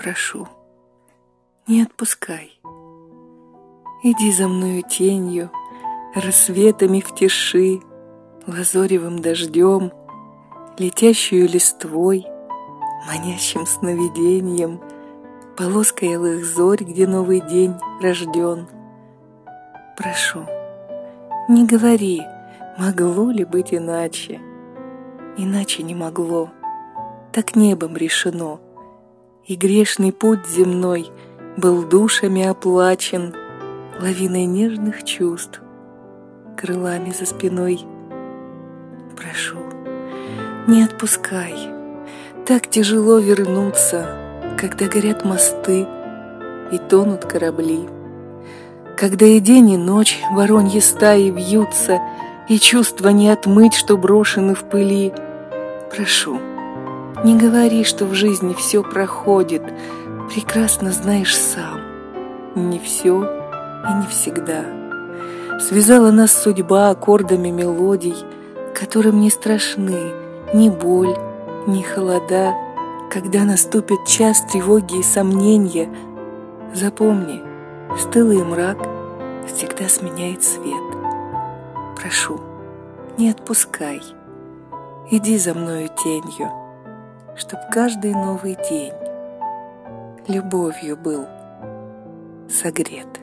прошу, не отпускай. Иди за мною тенью, рассветами в тиши, лазоревым дождем, летящую листвой, манящим сновидением, полоской алых зорь, где новый день рожден. Прошу, не говори, могло ли быть иначе. Иначе не могло, так небом решено, и грешный путь земной был душами оплачен, лавиной нежных чувств, крылами за спиной. Прошу, не отпускай, так тяжело вернуться, когда горят мосты и тонут корабли, когда и день, и ночь вороньи стаи вьются, и чувства не отмыть, что брошены в пыли. Прошу, не говори, что в жизни все проходит, прекрасно знаешь сам. Не все и не всегда. Связала нас судьба аккордами мелодий, которым не страшны ни боль, ни холода. Когда наступит час тревоги и сомнения, запомни, стылый мрак всегда сменяет свет. Прошу, не отпускай, иди за мною тенью, чтоб каждый новый день любовью был согрет.